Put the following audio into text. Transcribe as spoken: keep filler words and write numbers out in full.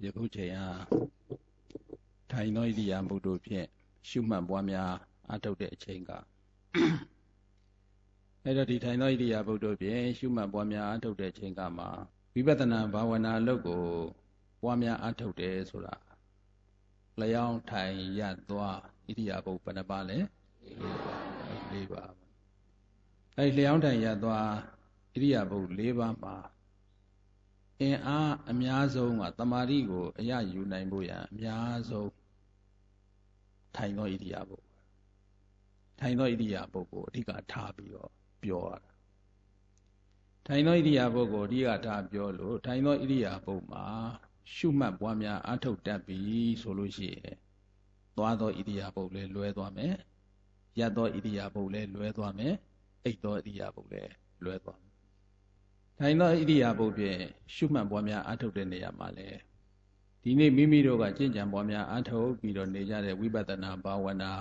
ယခုချိန်ဟာထိုင်သောဣရိယာပုတို့ဖြင့်ရှုမှတ်ပွားများအားထုတ်တဲ့အချိန်ကအဲ့တော့ဒီထိုင်သောဣရိယာပုတို့ဖြင့်ရှုမှတ်ပွားများအားထုတ်တဲ့အချိန်ကမှာဝိပဿနာဘာဝနာအလုပ်ကိုပွားများအားထုတ်တယ်ဆိုတာလျောင်းထိုင်ရသွားဣရိယာပုဘယ်နှပါလဲ၄ပါးအဲ့လျောင်းထိုင်ရသွားဣရိယာပု၄ပါးမှာအင်အားအများဆုံးကတမာတိကိုအရယူနိုင်ဖို့ရန်အများဆုံးထိုင်သောဣရိယာပုထိုင်သောဣရိယာပုကိုအဓိကထားပြီးတော့ပြောရတာထိုင်သောဣရိယာပုကိုအဓိကထားပြောလို့ထိုင်သောဣရိယာပုမှာရှုမှတ်ပွားများအားထုတ်တတ်ပြီဆိုလို့ရှိရင်သွားသောဣရိယာပုလည်းလွဲသွားမယ်ရပ်သောဣရိယာပုလည်းလွဲသွားမယ်အိပ်သောဣရိယာပုလည်းလွဲသွားမယ်ထိုင်သောဣရိယာပုဖြင့်ရှုမှတ်ပွားများအားထုတ်တဲ့နေရာမှာလည်းဒီနေ့မိမိတို့ကကျင့်ကြံပွားများအားထုတ်ပြီးတော့နေကြတဲ့ဝိပဿနာဘာဝနာ